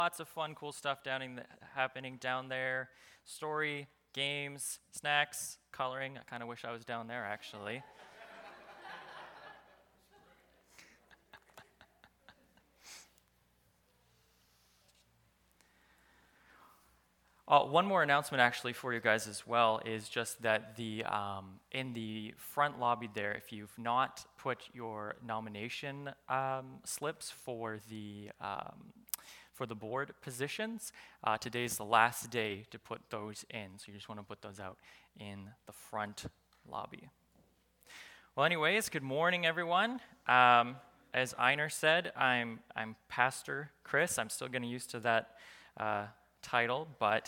Lots of fun, cool stuff happening down there. Story, games, snacks, coloring. I kind of wish I was down there, actually. One more announcement, actually, for you guys as well is just that in the front lobby there, if you've not put your nomination slips for the board positions, today's the last day to put those in. So you just want to put those out in the front lobby. Well, anyways, good morning, everyone. As Einar said, I'm Pastor Chris. I'm still getting used to that title, but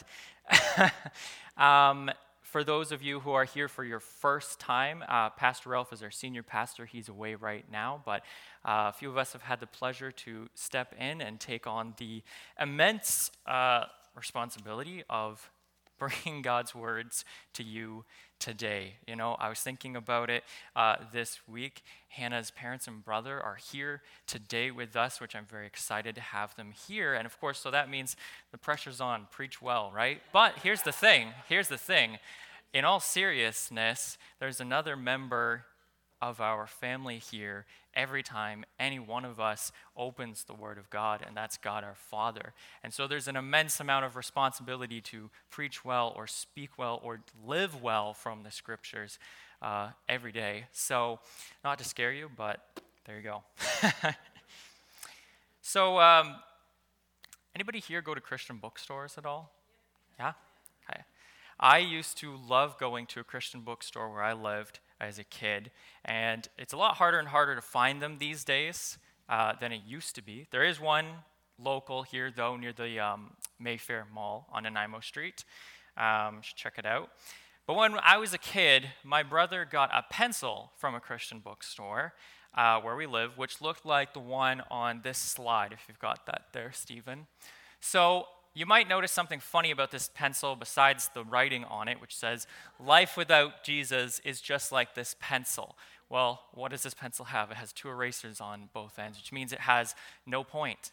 for those of you who are here for your first time, Pastor Ralph is our senior pastor. He's away right now, but a few of us have had the pleasure to step in and take on the immense responsibility of bringing God's words to you today. You know, I was thinking about it this week. Hannah's parents and brother are here today with us, which I'm very excited to have them here. And of course, so that means the pressure's on. Preach well, right? But here's the thing. In all seriousness, there's another member of our family here every time any one of us opens the Word of God, and that's God our Father. And so there's an immense amount of responsibility to preach well or speak well or live well from the Scriptures every day. So not to scare you, but there you go. So anybody here go to Christian bookstores at all? Yeah? Okay. I used to love going to a Christian bookstore where I lived as a kid, and it's a lot harder and harder to find them these days than it used to be. There is one local here, though, near the Mayfair Mall on Nanaimo Street. Should check it out. But when I was a kid, my brother got a pencil from a Christian bookstore where we live, which looked like the one on this slide, if you've got that there, Stephen. So you might notice something funny about this pencil besides the writing on it, which says, "Life without Jesus is just like this pencil." Well, what does this pencil have? It has two erasers on both ends, which means it has no point.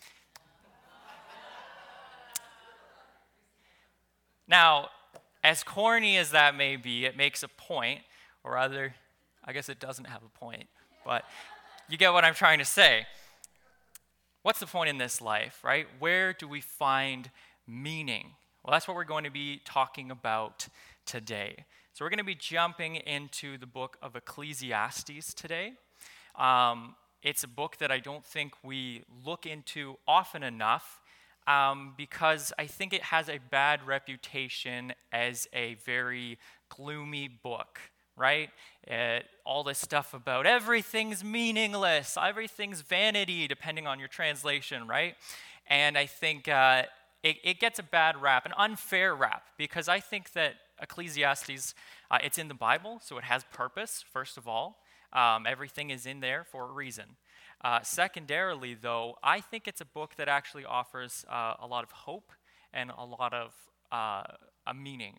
Now, as corny as that may be, it makes a point, or rather, I guess it doesn't have a point, but you get what I'm trying to say. What's the point in this life, right? Where do we find meaning? Well, that's what we're going to be talking about today. So we're going to be jumping into the book of Ecclesiastes today. It's a book that I don't think we look into often enough because I think it has a bad reputation as a very gloomy book. Right? All this stuff about everything's meaningless, everything's vanity, depending on your translation, right? And I think it gets a bad rap, an unfair rap, because I think that Ecclesiastes, it's in the Bible, so it has purpose, first of all. Everything is in there for a reason. Secondarily, though, I think it's a book that actually offers a lot of hope and a lot of a meaning.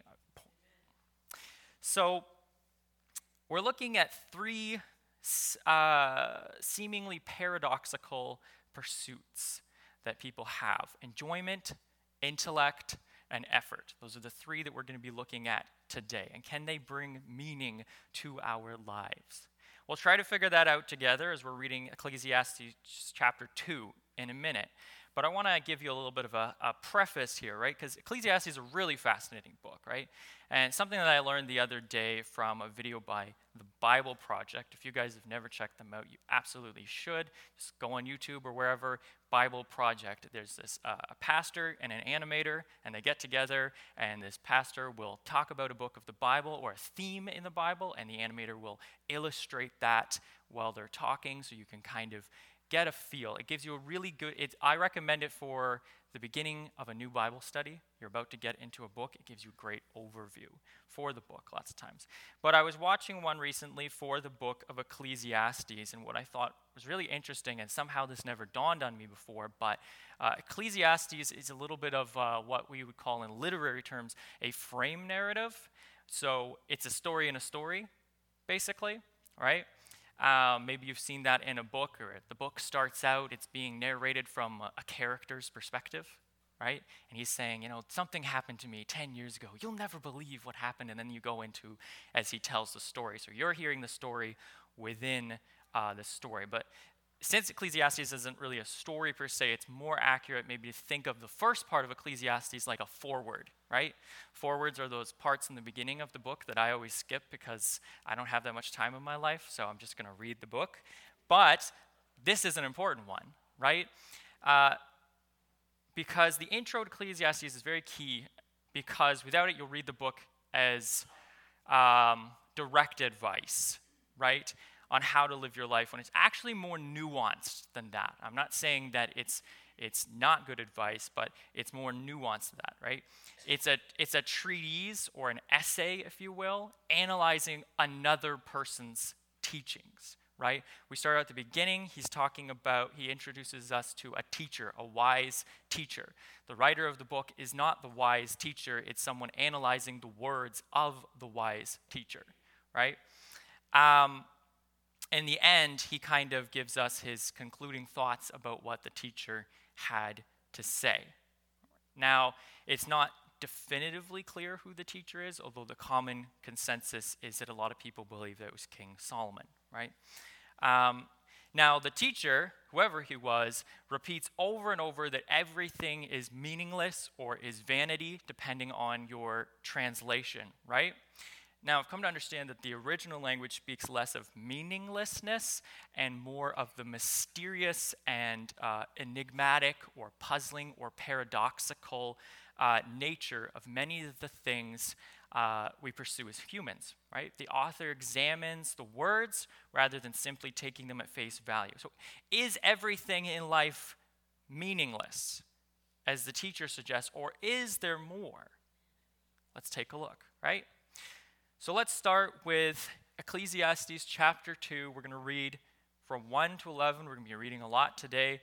So we're looking at three seemingly paradoxical pursuits that people have: enjoyment, intellect, and effort. Those are the three that we're going to be looking at today. And can they bring meaning to our lives? We'll try to figure that out together as we're reading Ecclesiastes chapter 2 in a minute. But I want to give you a little bit of a preface here, right? Because Ecclesiastes is a really fascinating book, right? And something that I learned the other day from a video by the Bible Project. If you guys have never checked them out, you absolutely should. Just go on YouTube or wherever, Bible Project. There's this a pastor and an animator, and they get together, and this pastor will talk about a book of the Bible or a theme in the Bible, and the animator will illustrate that while they're talking, so you can kind of get a feel. It gives you a really good, I recommend it for the beginning of a new Bible study. You're about to get into a book. It gives you a great overview for the book lots of times. But I was watching one recently for the book of Ecclesiastes, and what I thought was really interesting, and somehow this never dawned on me before, but Ecclesiastes is a little bit of what we would call in literary terms a frame narrative. So it's a story in a story, basically, right? Maybe you've seen that in a book, or the book starts out, it's being narrated from a character's perspective, right? And he's saying, something happened to me 10 years ago. You'll never believe what happened. And then you go into as he tells the story. So you're hearing the story within the story. But since Ecclesiastes isn't really a story per se, it's more accurate maybe to think of the first part of Ecclesiastes like a foreword, right? Forewords are those parts in the beginning of the book that I always skip because I don't have that much time in my life, so I'm just going to read the book. But this is an important one, right? Because the intro to Ecclesiastes is very key, because without it, you'll read the book as direct advice, right, on how to live your life, when it's actually more nuanced than that. I'm not saying that it's not good advice, but it's more nuanced than that, right? It's a treatise or an essay, if you will, analyzing another person's teachings, right? We start at the beginning. He introduces us to a teacher, a wise teacher. The writer of the book is not the wise teacher. It's someone analyzing the words of the wise teacher, right? In the end, he kind of gives us his concluding thoughts about what the teacher had to say. Now, it's not definitively clear who the teacher is, although the common consensus is that a lot of people believe that it was King Solomon, right? Now, the teacher, whoever he was, repeats over and over that everything is meaningless or is vanity, depending on your translation, right? Now, I've come to understand that the original language speaks less of meaninglessness and more of the mysterious and enigmatic or puzzling or paradoxical nature of many of the things we pursue as humans, right? The author examines the words rather than simply taking them at face value. So, is everything in life meaningless, as the teacher suggests, or is there more? Let's take a look, right? So let's start with Ecclesiastes chapter 2. We're going to read from 1 to 11. We're going to be reading a lot today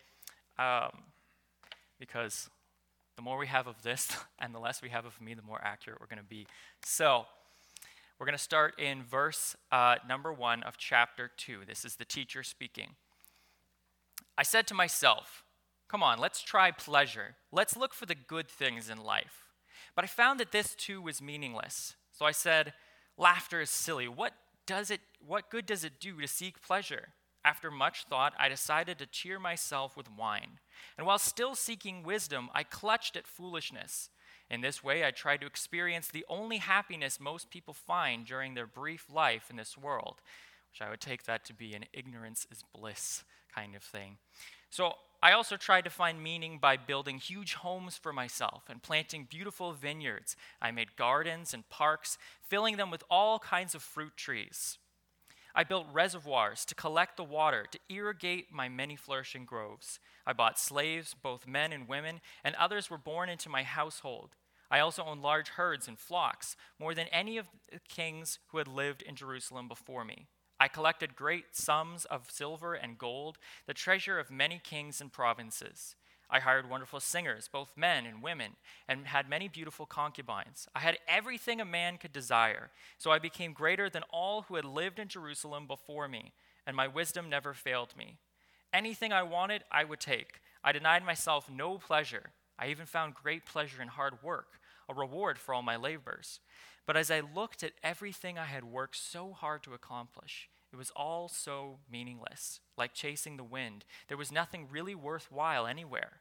because the more we have of this and the less we have of me, the more accurate we're going to be. So we're going to start in verse number 1 of chapter 2. This is the teacher speaking. I said to myself, come on, let's try pleasure. Let's look for the good things in life. But I found that this too was meaningless. So I said, laughter is silly. What good does it do to seek pleasure? After much thought, I decided to cheer myself with wine. And while still seeking wisdom, I clutched at foolishness. In this way, I tried to experience the only happiness most people find during their brief life in this world, which I would take that to be an ignorance is bliss kind of thing. So I also tried to find meaning by building huge homes for myself and planting beautiful vineyards. I made gardens and parks, filling them with all kinds of fruit trees. I built reservoirs to collect the water, to irrigate my many flourishing groves. I bought slaves, both men and women, and others were born into my household. I also owned large herds and flocks, more than any of the kings who had lived in Jerusalem before me. I collected great sums of silver and gold, the treasure of many kings and provinces. I hired wonderful singers, both men and women, and had many beautiful concubines. I had everything a man could desire, so I became greater than all who had lived in Jerusalem before me, and my wisdom never failed me. Anything I wanted, I would take. I denied myself no pleasure. I even found great pleasure in hard work, a reward for all my labors. But as I looked at everything I had worked so hard to accomplish, it was all so meaningless, like chasing the wind. There was nothing really worthwhile anywhere.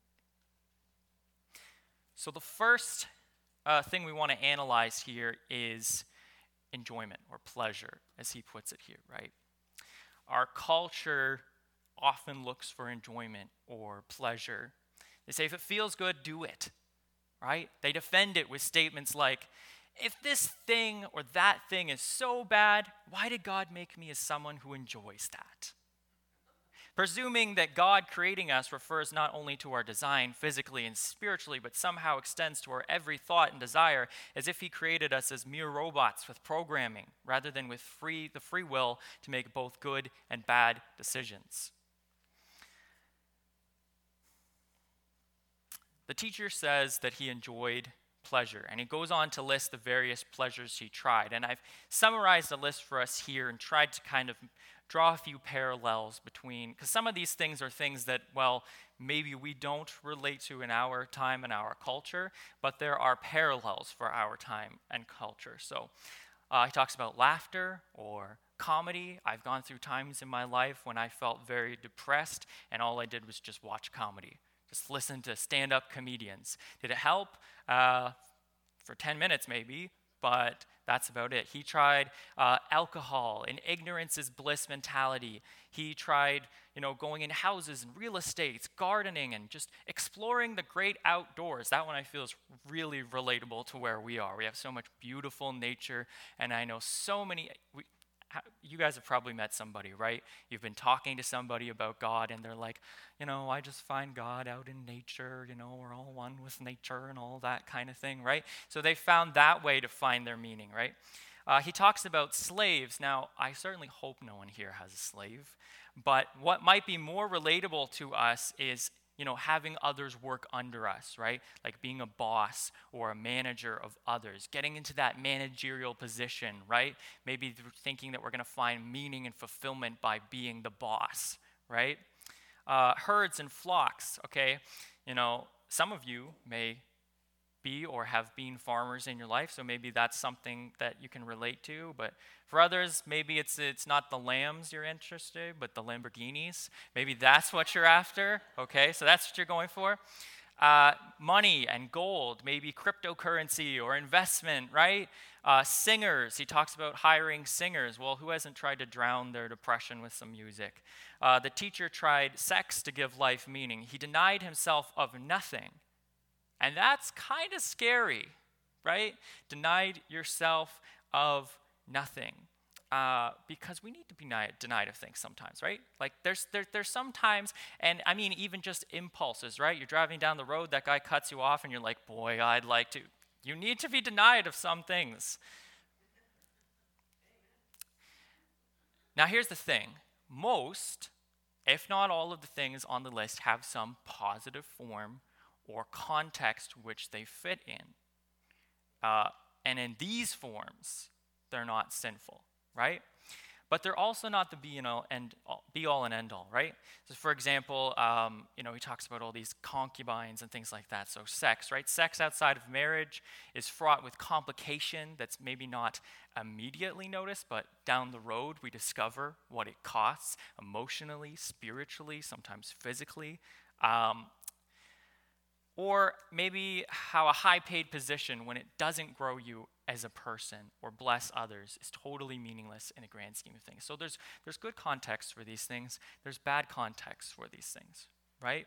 So the first thing we want to analyze here is enjoyment or pleasure, as he puts it here, right? Our culture often looks for enjoyment or pleasure. They say, if it feels good, do it, right? They defend it with statements like, if this thing or that thing is so bad, why did God make me as someone who enjoys that? Presuming that God creating us refers not only to our design physically and spiritually, but somehow extends to our every thought and desire, as if he created us as mere robots with programming, rather than with the free will to make both good and bad decisions. The teacher says that he enjoyed pleasure. And he goes on to list the various pleasures he tried. And I've summarized the list for us here and tried to kind of draw a few parallels between, because some of these things are things that, well, maybe we don't relate to in our time and our culture, but there are parallels for our time and culture. So he talks about laughter or comedy. I've gone through times in my life when I felt very depressed, and all I did was just watch comedy. Just listen to stand-up comedians. Did it help? For 10 minutes maybe, but that's about it. He tried alcohol and ignorance is bliss mentality. He tried, going in houses and real estates, gardening, and just exploring the great outdoors. That one I feel is really relatable to where we are. We have so much beautiful nature, and I know so many. You guys have probably met somebody, right? You've been talking to somebody about God, and they're like, I just find God out in nature, we're all one with nature and all that kind of thing, right? So they found that way to find their meaning, right? He talks about slaves. Now, I certainly hope no one here has a slave, but what might be more relatable to us is having others work under us, right? Like being a boss or a manager of others, getting into that managerial position, right? Maybe thinking that we're going to find meaning and fulfillment by being the boss, right? Herds and flocks, okay? Some of you may be or have been farmers in your life, so maybe that's something that you can relate to. But for others, maybe it's not the lambs you're interested, but the Lamborghinis. Maybe that's what you're after. Okay, so that's what you're going for. Money and gold, maybe cryptocurrency or investment, right? Singers, he talks about hiring singers. Well, who hasn't tried to drown their depression with some music? The teacher tried sex to give life meaning. He denied himself of nothing. And that's kind of scary, right? Denied yourself of nothing. Because we need to be denied of things sometimes, right? Like there's sometimes, and I mean even just impulses, right? You're driving down the road, that guy cuts you off, and you're like, boy, I'd like to. You need to be denied of some things. Now here's the thing. Most, if not all of the things on the list have some positive form or context which they fit in. And in these forms, they're not sinful, right? But they're also not the be all and end all, right? So for example, he talks about all these concubines and things like that. So sex, right? Sex outside of marriage is fraught with complication that's maybe not immediately noticed, but down the road we discover what it costs emotionally, spiritually, sometimes physically. Or maybe how a high-paid position, when it doesn't grow you as a person or bless others, is totally meaningless in the grand scheme of things. So there's good context for these things. There's bad context for these things, right?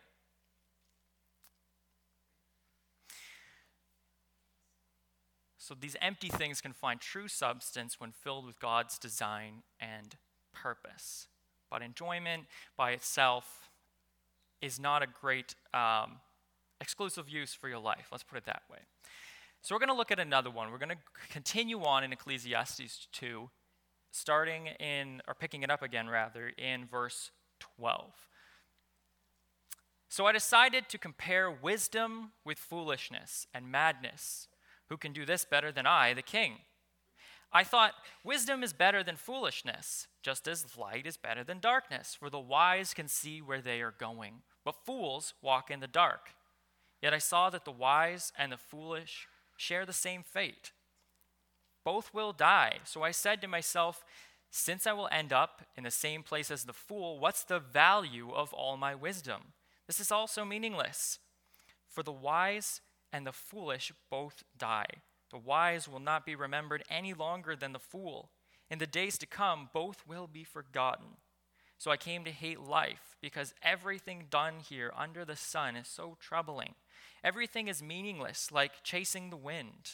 So these empty things can find true substance when filled with God's design and purpose. But enjoyment by itself is not a great exclusive use for your life. Let's put it that way. So we're going to look at another one. We're going to continue on in Ecclesiastes 2, picking it up again rather, in verse 12. So I decided to compare wisdom with foolishness and madness. Who can do this better than I, the king? I thought, wisdom is better than foolishness, just as light is better than darkness, for the wise can see where they are going, but fools walk in the dark. Yet I saw that the wise and the foolish share the same fate. Both will die. So I said to myself, since I will end up in the same place as the fool, what's the value of all my wisdom? This is also meaningless. For the wise and the foolish both die. The wise will not be remembered any longer than the fool. In the days to come, both will be forgotten. So I came to hate life, because everything done here under the sun is so troubling. Everything is meaningless, like chasing the wind.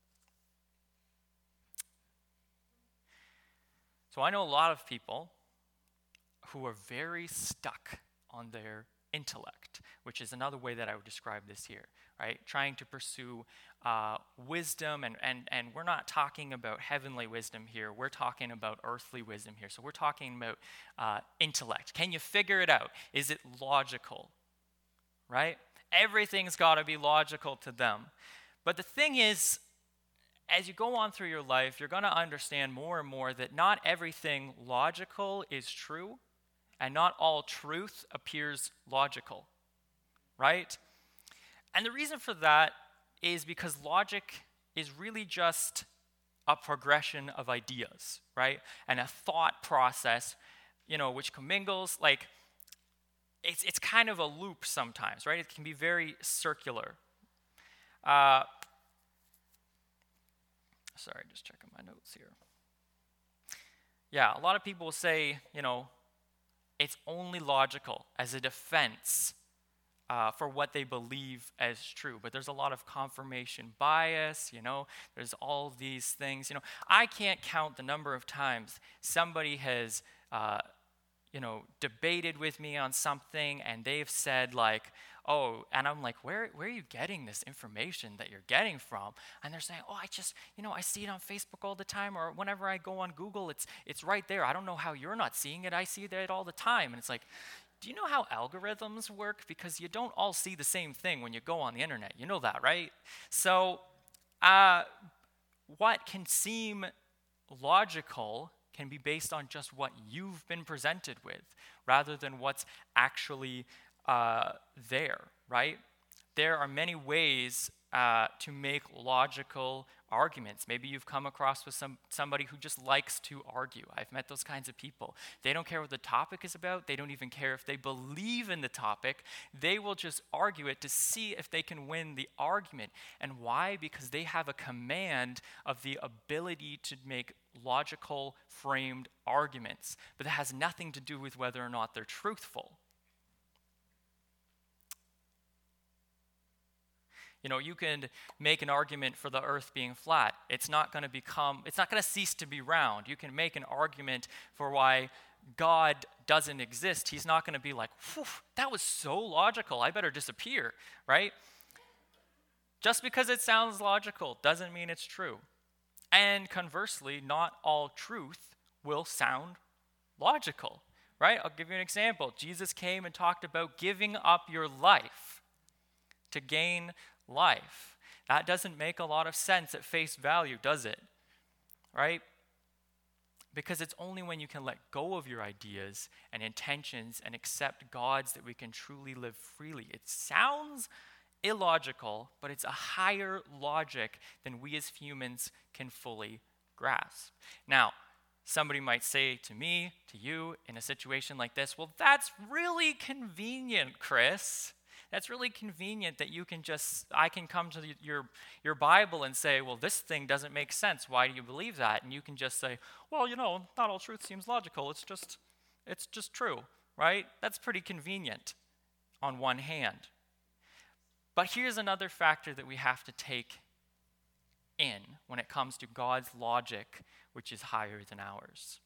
So I know a lot of people who are very stuck on their intellect, which is another way that I would describe this here, right? Trying to pursue wisdom, and we're not talking about heavenly wisdom here. We're talking about earthly wisdom here. So we're talking about intellect. Can you figure it out? Is it logical, right? Everything's got to be logical to them. But the thing is, as you go on through your life, you're going to understand more and more that not everything logical is true, and not all truth appears logical, right? And the reason for that is because logic is really just a progression of ideas, right? And a thought process, which commingles, like, it's kind of a loop sometimes, right? It can be very circular. Sorry, just checking my notes here. Yeah, a lot of people will say, it's only logical as a defense for what they believe as true. But there's a lot of confirmation bias, there's all these things. I can't count the number of times somebody has, debated with me on something and they've said like, oh, and I'm like, where are you getting this information that you're getting from? And they're saying, oh, I just, I see it on Facebook all the time, or whenever I go on Google, it's right there. I don't know how you're not seeing it. I see it all the time. And it's like, do you know how algorithms work? Because you don't all see the same thing when you go on the internet. You know that, right? So what can seem logical can be based on just what you've been presented with, rather than what's actually there, right? There are many ways to make logical arguments. Maybe you've come across with somebody who just likes to argue. I've met those kinds of people. They don't care what the topic is about. They don't even care if they believe in the topic. They will just argue it to see if they can win the argument. And why? Because they have a command of the ability to make logical framed arguments. But that has nothing to do with whether or not they're truthful. You can make an argument for the earth being flat. It's not going to cease to be round. You can make an argument for why God doesn't exist. He's not going to be like, that was so logical, I better disappear, right? Just because it sounds logical doesn't mean it's true. And conversely, not all truth will sound logical, right? I'll give you an example. Jesus came and talked about giving up your life to gain life. That doesn't make a lot of sense at face value, does it? Right? Because it's only when you can let go of your ideas and intentions and accept God's that we can truly live freely. It sounds illogical, but it's a higher logic than we as humans can fully grasp. Now, somebody might say to me, to you, in a situation like this, well, that's really convenient, Chris. That's really convenient that I can come to your Bible and say, well, this thing doesn't make sense. Why do you believe that? And you can just say, well, not all truth seems logical. It's just true, right? That's pretty convenient on one hand. But here's another factor that we have to take in when it comes to God's logic, which is higher than ours.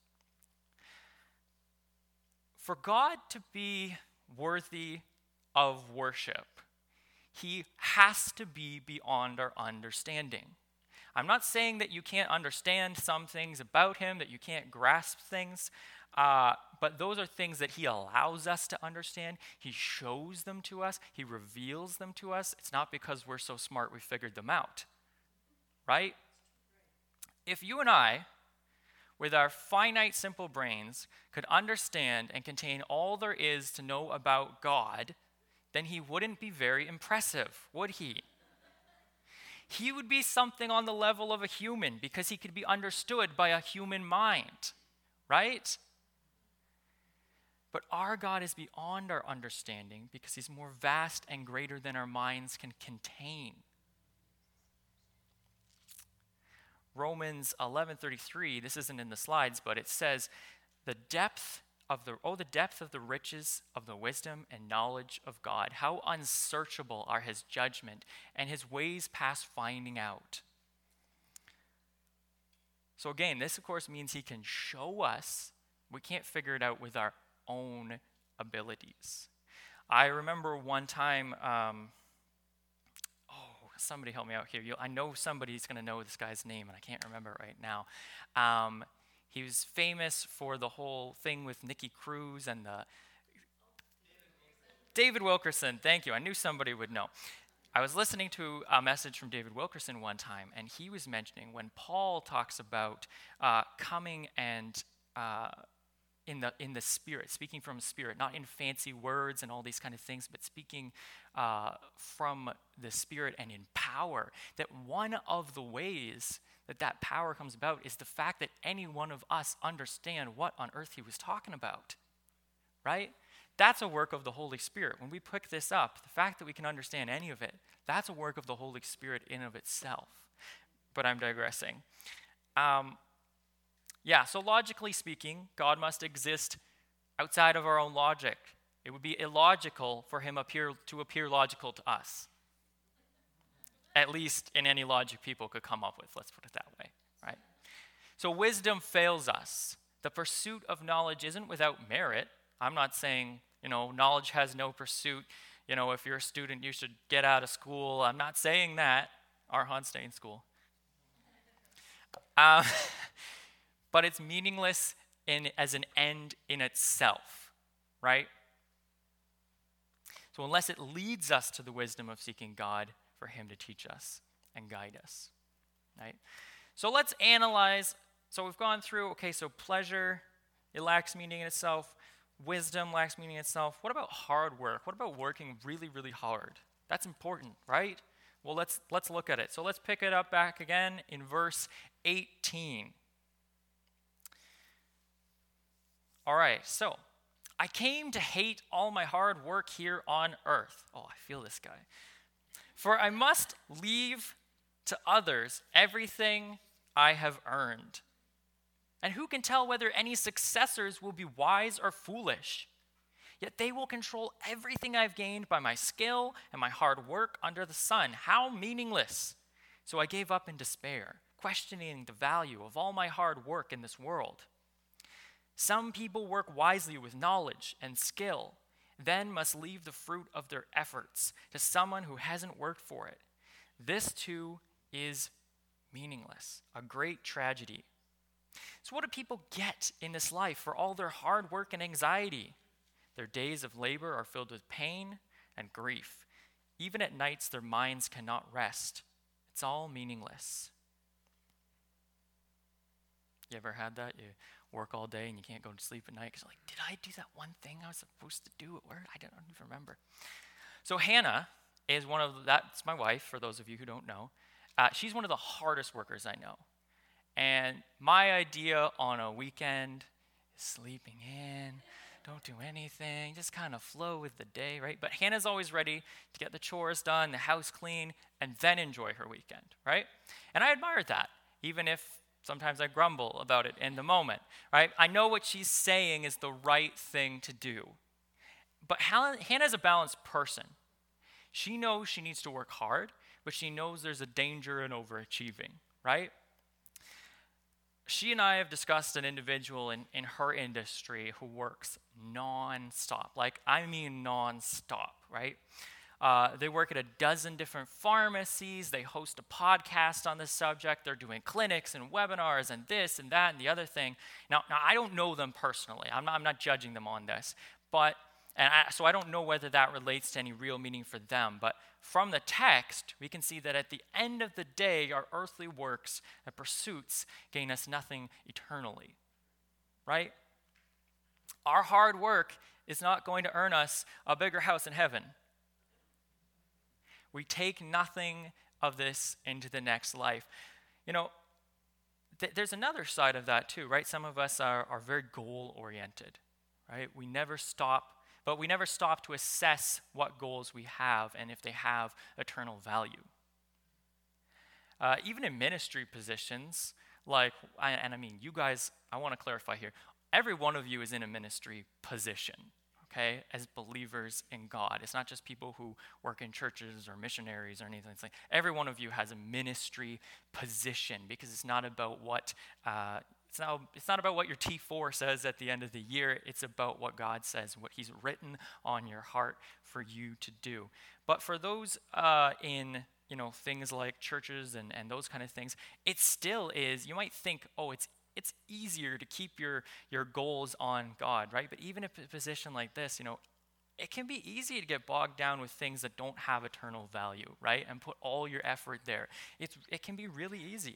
For God to be worthy of worship, he has to be beyond our understanding. I'm not saying that you can't understand some things about him, that you can't grasp things, but those are things that he allows us to understand. He shows them to us. He reveals them to us. It's not because we're so smart we figured them out, right? If you and I, with our finite, simple brains, could understand and contain all there is to know about God, then he wouldn't be very impressive, would he? He would be something on the level of a human because he could be understood by a human mind, right? But our God is beyond our understanding because he's more vast and greater than our minds can contain. Romans 11:33, this isn't in the slides, but it says, the depth of the riches of the wisdom and knowledge of God. How unsearchable are his judgment and his ways past finding out. So again, this of course means he can show us. We can't figure it out with our own abilities. I remember one time, somebody help me out here. I know somebody's going to know this guy's name, and I can't remember it right now. He was famous for the whole thing with Nikki Cruz and David Wilkerson. Thank you. I knew somebody would know. I was listening to a message from David Wilkerson one time, and he was mentioning when Paul talks about coming and in the Spirit, speaking from Spirit, not in fancy words and all these kind of things, but speaking from the Spirit and in power, that one of the ways that power comes about is the fact that any one of us understand what on earth he was talking about, right? That's a work of the Holy Spirit. When we pick this up, the fact that we can understand any of it, that's a work of the Holy Spirit in of itself. But I'm digressing. So logically speaking, God must exist outside of our own logic. It would be illogical for him to appear logical to us. At least in any logic people could come up with, let's put it that way, right? So wisdom fails us. The pursuit of knowledge isn't without merit. I'm not saying, knowledge has no pursuit. If you're a student, you should get out of school. I'm not saying that. Arhan, stay in school. But it's meaningless as an end in itself, right? So unless it leads us to the wisdom of seeking God for him to teach us and guide us, right? So let's analyze. So we've gone through, so pleasure, it lacks meaning in itself. Wisdom lacks meaning in itself. What about hard work? What about working really, really hard? That's important, right? Well, let's look at it. So let's pick it up back again in verse 18. All right, so I came to hate all my hard work here on earth. Oh, I feel this guy. For I must leave to others everything I have earned. And who can tell whether any successors will be wise or foolish? Yet they will control everything I've gained by my skill and my hard work under the sun. How meaningless! So I gave up in despair, questioning the value of all my hard work in this world. Some people work wisely with knowledge and skill, then must leave the fruit of their efforts to someone who hasn't worked for it. This too is meaningless, a great tragedy. So what do people get in this life for all their hard work and anxiety? Their days of labor are filled with pain and grief. Even at nights, their minds cannot rest. It's all meaningless. You ever had that? You work all day and you can't go to sleep at night because you're like, did I do that one thing I was supposed to do at work? I don't even remember. So Hannah is that's my wife, for those of you who don't know. She's one of the hardest workers I know. And my idea on a weekend is sleeping in, don't do anything, just kind of flow with the day, right? But Hannah's always ready to get the chores done, the house clean, and then enjoy her weekend, right? And I admire that, even if sometimes I grumble about it in the moment, right? I know what she's saying is the right thing to do. But Hannah's a balanced person. She knows she needs to work hard, but she knows there's a danger in overachieving, right? She and I have discussed an individual in her industry who works non-stop. I mean non-stop, right? They work at a dozen different pharmacies. They host a podcast on this subject. They're doing clinics and webinars and this and that and the other thing. Now I don't know them personally. I'm not judging them on this. So I don't know whether that relates to any real meaning for them. But from the text, we can see that at the end of the day, our earthly works and pursuits gain us nothing eternally, right? Our hard work is not going to earn us a bigger house in heaven. We take nothing of this into the next life. There's another side of that too, right? Some of us are very goal-oriented, right? We never stop to assess what goals we have and if they have eternal value. Even in ministry positions, you guys, I want to clarify here, every one of you is in a ministry position, okay, as believers in God. It's not just people who work in churches or missionaries or anything. It's like every one of you has a ministry position, because it's not about what it's not about what your T4 says at the end of the year. It's about what God says, what he's written on your heart for you to do. But for those in things like churches and those kind of things, it still is, you might think, it's easier to keep your goals on God, right? But even in a position like this, it can be easy to get bogged down with things that don't have eternal value, right? And put all your effort there. It can be really easy.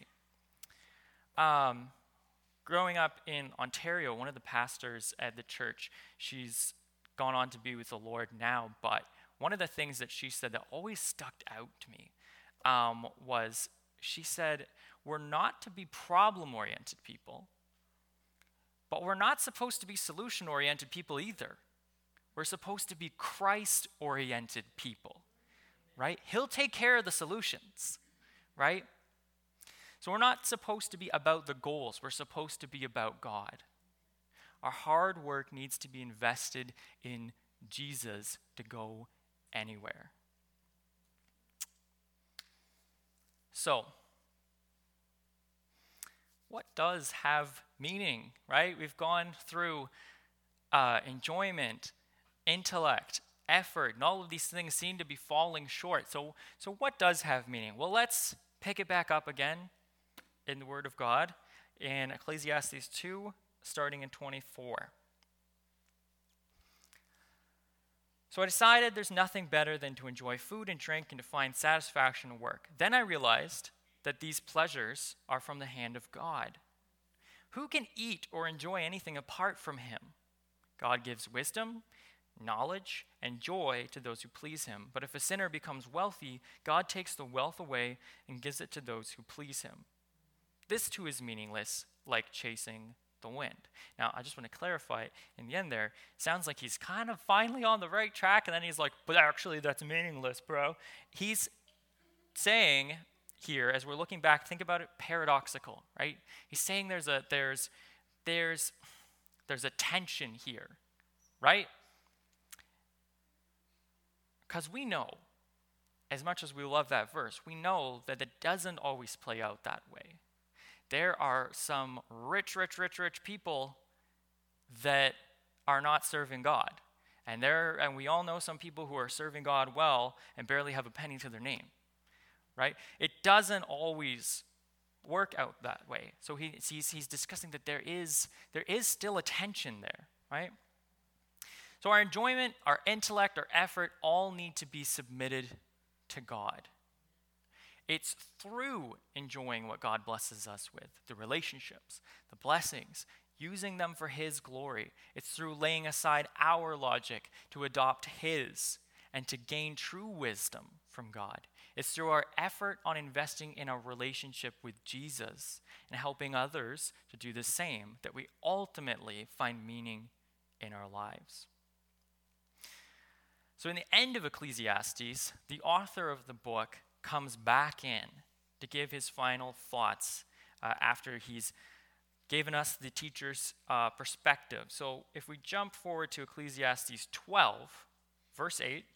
Growing up in Ontario, one of the pastors at the church, she's gone on to be with the Lord now, but one of the things that she said that always stuck out to me was she said, we're not to be problem-oriented people, but we're not supposed to be solution-oriented people either. We're supposed to be Christ-oriented people, right? He'll take care of the solutions, right? So we're not supposed to be about the goals. We're supposed to be about God. Our hard work needs to be invested in Jesus to go anywhere. So, what does have meaning, right? We've gone through enjoyment, intellect, effort, and all of these things seem to be falling short. So what does have meaning? Well, let's pick it back up again in the Word of God in Ecclesiastes 2, starting in 24. So I decided there's nothing better than to enjoy food and drink and to find satisfaction in work. Then I realized that these pleasures are from the hand of God. Who can eat or enjoy anything apart from him? God gives wisdom, knowledge, and joy to those who please him. But if a sinner becomes wealthy, God takes the wealth away and gives it to those who please him. This too is meaningless, like chasing the wind. Now, I just want to clarify, in the end there, sounds like he's kind of finally on the right track, and then he's like, but actually that's meaningless, bro. He's saying here, as we're looking back, think about it, paradoxical, right? He's saying there's a tension here, right? Because we know, as much as we love that verse, we know that it doesn't always play out that way. There are some rich people that are not serving God. And we all know some people who are serving God well and barely have a penny to their name, right? It doesn't always work out that way. So he's discussing that there is still a tension there, right? So our enjoyment, our intellect, our effort all need to be submitted to God. It's through enjoying what God blesses us with, the relationships, the blessings, using them for his glory. It's through laying aside our logic to adopt his and to gain true wisdom from God. It's through our effort on investing in our relationship with Jesus and helping others to do the same that we ultimately find meaning in our lives. So in the end of Ecclesiastes, the author of the book comes back in to give his final thoughts after he's given us the teacher's perspective. So if we jump forward to Ecclesiastes 12, verse 8,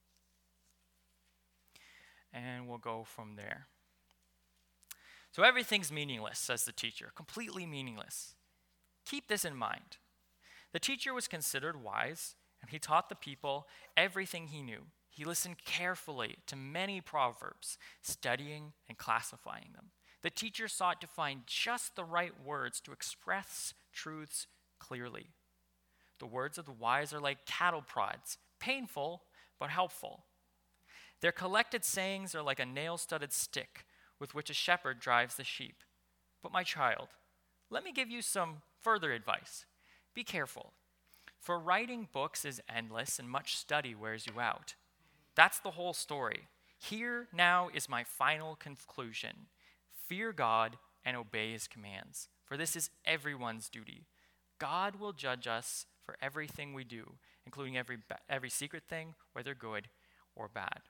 and we'll go from there. So everything's meaningless, says the teacher, completely meaningless. Keep this in mind. The teacher was considered wise, and he taught the people everything he knew. He listened carefully to many proverbs, studying and classifying them. The teacher sought to find just the right words to express truths clearly. The words of the wise are like cattle prods, painful but helpful. Their collected sayings are like a nail-studded stick with which a shepherd drives the sheep. But my child, let me give you some further advice. Be careful, for writing books is endless and much study wears you out. That's the whole story. Here now is my final conclusion. Fear God and obey his commands, for this is everyone's duty. God will judge us for everything we do, including every secret thing, whether good or bad.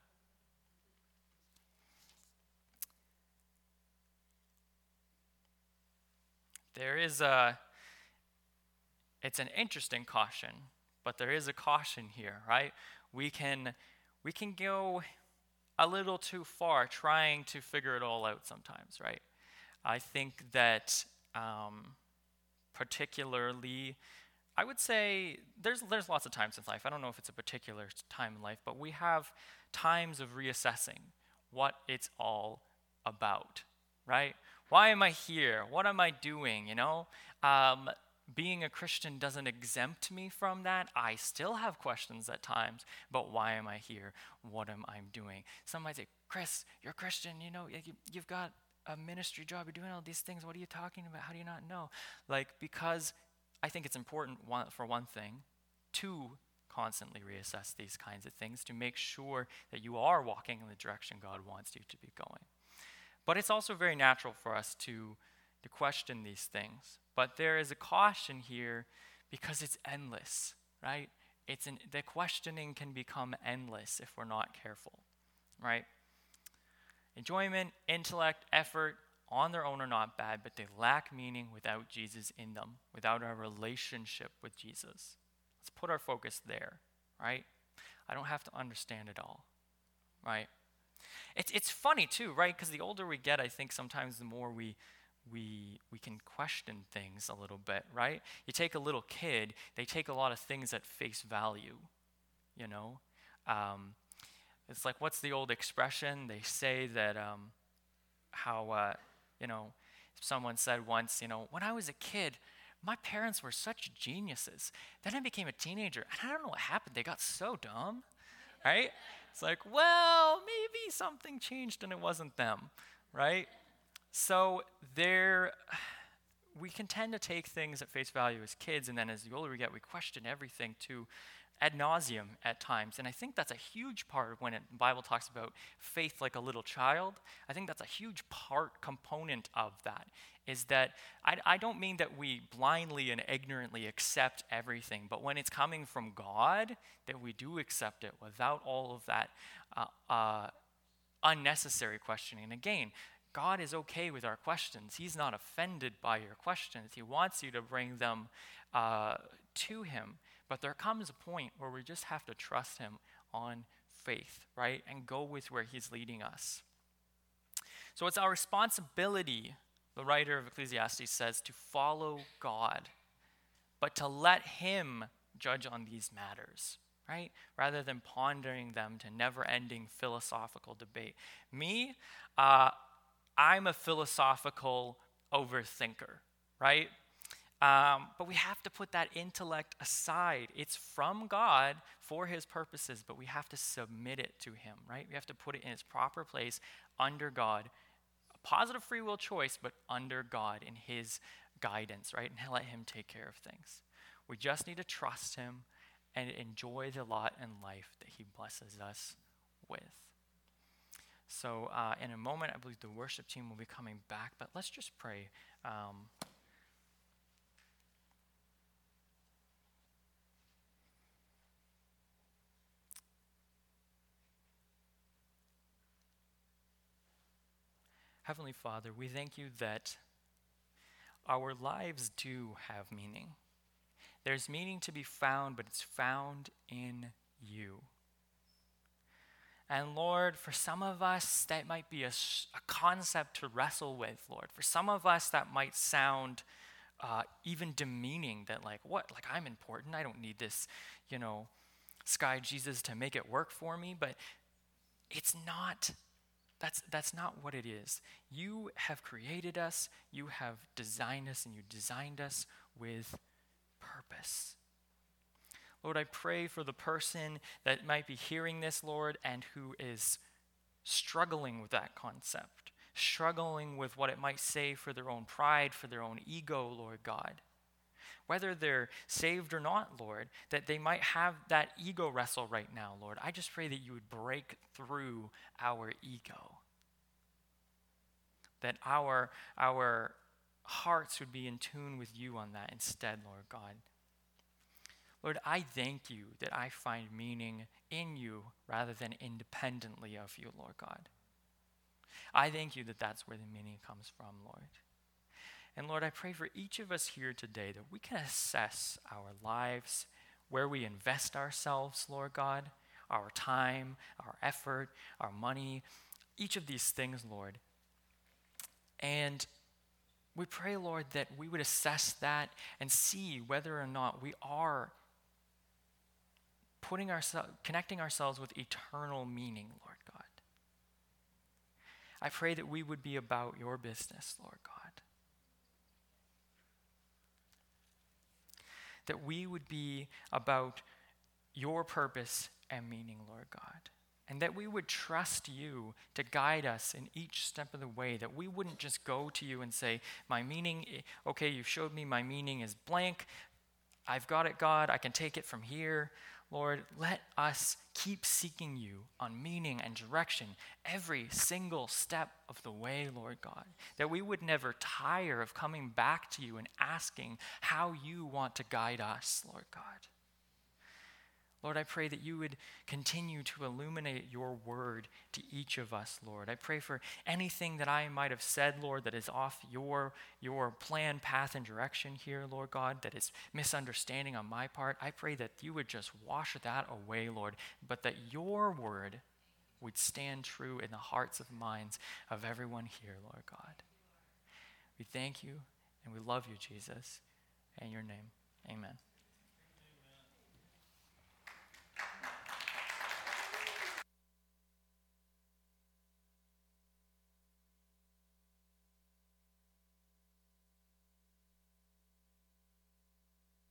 It's an interesting caution, but there is a caution here, right? We can go a little too far trying to figure it all out sometimes, right? I think that particularly, I would say there's lots of times in life. I don't know if it's a particular time in life, but we have times of reassessing what it's all about, right? Why am I here? What am I doing, being a Christian doesn't exempt me from that. I still have questions at times about why am I here? What am I doing? Some might say, Chris, you're a Christian, you've got a ministry job, you're doing all these things. What are you talking about? How do you not know? Because I think it's important, for one thing, to constantly reassess these kinds of things to make sure that you are walking in the direction God wants you to be going. But it's also very natural for us to question these things. But there is a caution here because it's endless, right? The questioning can become endless if we're not careful, right? Enjoyment, intellect, effort on their own are not bad, but they lack meaning without Jesus in them, without our relationship with Jesus. Let's put our focus there, right? I don't have to understand it all, right? It's funny too, right? Because the older we get, I think sometimes the more we can question things a little bit, right? You take a little kid, they take a lot of things at face value, you know? It's like, what's the old expression? They say that someone said once, when I was a kid, my parents were such geniuses. Then I became a teenager, and I don't know what happened. They got so dumb, right? It's like, well, maybe something changed and it wasn't them, right? So we can tend to take things at face value as kids, and then as the older we get, we question everything to ad nauseum at times. And I think that's a huge part of when the Bible talks about faith like a little child. I think that's a huge component of that, is that I don't mean that we blindly and ignorantly accept everything, but when it's coming from God, that we do accept it without all of that unnecessary questioning. And again, God is okay with our questions. He's not offended by your questions. He wants you to bring them to him. But there comes a point where we just have to trust him on faith, right? And go with where he's leading us. So it's our responsibility, the writer of Ecclesiastes says, to follow God, but to let him judge on these matters, right? Rather than pondering them to never-ending philosophical debate. Me, I'm a philosophical overthinker, right? But we have to put that intellect aside. It's from God for his purposes, but we have to submit it to him, right? We have to put it in its proper place under God. A positive free will choice, but under God in his guidance, right? And let him take care of things. We just need to trust him and enjoy the lot in life that he blesses us with. So in a moment, I believe the worship team will be coming back, but let's just pray. Heavenly Father, we thank you that our lives do have meaning. There's meaning to be found, but it's found in you. And Lord, for some of us, that might be a concept to wrestle with, Lord. For some of us, that might sound even demeaning, that what? Like, I'm important. I don't need this, sky Jesus to make it work for me. But it's not. That's not what it is. You have created us, you have designed us, and you designed us with purpose. Lord, I pray for the person that might be hearing this, Lord, and who is struggling with that concept, struggling with what it might say for their own pride, for their own ego, Lord God. Whether they're saved or not, Lord, that they might have that ego wrestle right now, Lord. I just pray that you would break through our ego. That our hearts would be in tune with you on that instead, Lord God. Lord, I thank you that I find meaning in you rather than independently of you, Lord God. I thank you that that's where the meaning comes from, Lord. And Lord, I pray for each of us here today that we can assess our lives, where we invest ourselves, Lord God, our time, our effort, our money, each of these things, Lord. And we pray, Lord, that we would assess that and see whether or not we are connecting ourselves with eternal meaning, Lord God. I pray that we would be about your business, Lord God. that we would be about your purpose and meaning, Lord God. And that we would trust you to guide us in each step of the way, that we wouldn't just go to you and say, my meaning, okay, you showed me my meaning is blank. I've got it, God. I can take it from here. Lord, let us keep seeking you on meaning and direction every single step of the way, Lord God. That we would never tire of coming back to you and asking how you want to guide us, Lord God. Lord, I pray that you would continue to illuminate your word to each of us, Lord. I pray for anything that I might have said, Lord, that is off your plan, path, and direction here, Lord God, that is misunderstanding on my part. I pray that you would just wash that away, Lord, but that your word would stand true in the hearts and minds of everyone here, Lord God. We thank you and we love you, Jesus. In your name, amen.